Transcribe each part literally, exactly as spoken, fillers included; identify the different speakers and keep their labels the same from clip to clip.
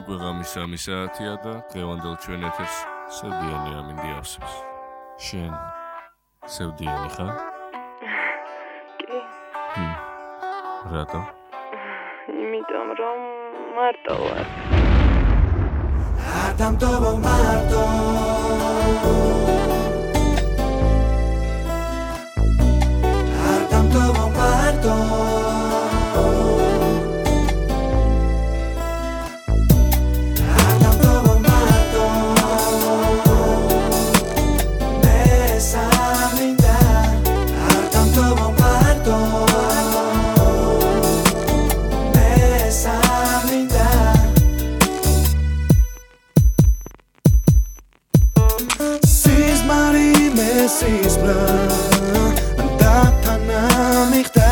Speaker 1: უკვე ღამის სამი საათია და დღევანდელ ჩვენ ეთერს სევდიანი ამინდი ავსებს. შენ სევდიანი ხარ?
Speaker 2: კი.
Speaker 1: ჰმ. რატო?
Speaker 2: იმიტომ რომ მარტო ვარ.
Speaker 3: არ დამტოვო მარტო. არ დამტოვო მარტო. Sis bra, datana mikhta,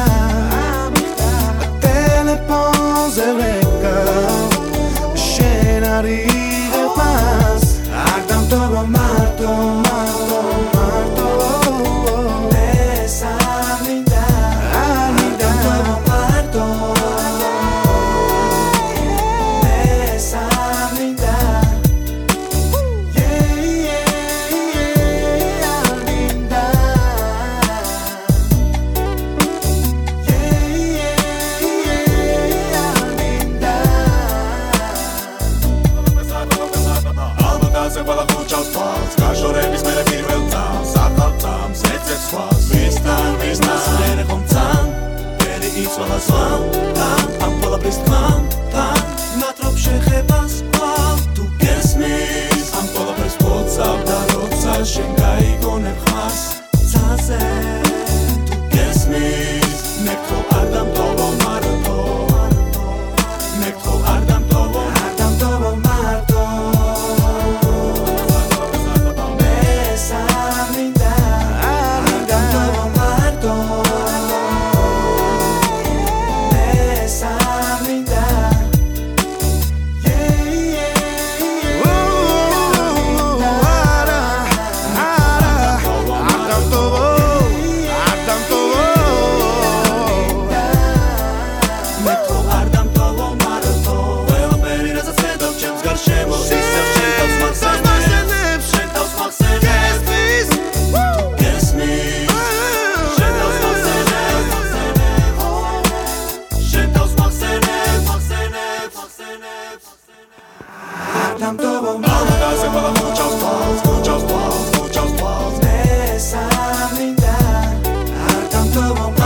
Speaker 3: telefon zereka, shenari de pas, agdam tobo marto, marto, marto, esa minda, agdam tobo marto, esa minda. Კაშორების მერე პირველ წამს ახალ წამს ეცებს ხვალს ვისთან ვისთან მერე ხომ წამ ვერი იცვალა სვამ თან ამ ყველაფრის თქმა თან ნატრობ შეხებას ყავ თუ გესმის ამ ყველაფერს ფოცავ და როცა შენ გაიგონებ ხმას ცაზე თუ გესმის მეკრో არ დამტოვო მარტო მეკრო არ დამტოვო არ დამტოვო მარტო Tam tobo marto, se pala muchos balls, muchos balls, muchos balls. Esa minda, tam tobo